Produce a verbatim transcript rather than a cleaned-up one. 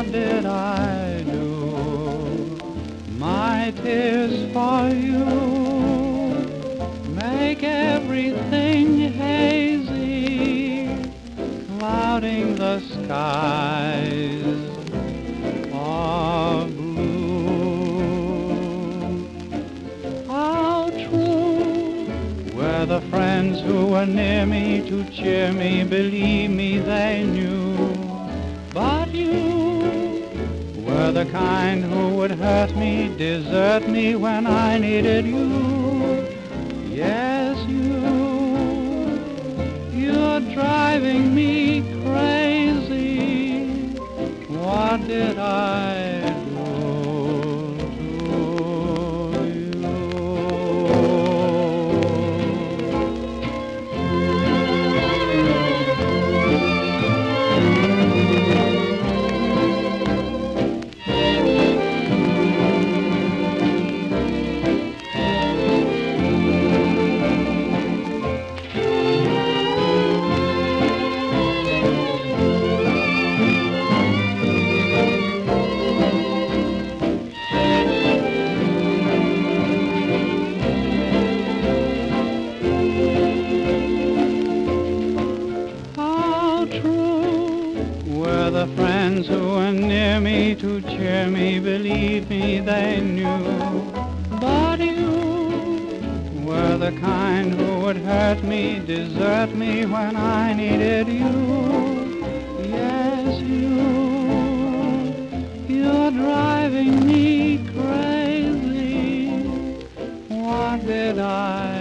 what did I do? My tears for you make everything hazy, clouding the skies of blue. How true were the friends who were near me to cheer me, believe me they knew. But you were the kind who would hurt me, desert me when I needed you. Yes, you, you're driving me crazy. What did I do to you? Were the friends who were near me to cheer me, believe me they knew. But you were the kind who would hurt me, desert me when I needed you. Yes, you, you're driving me crazy. What did I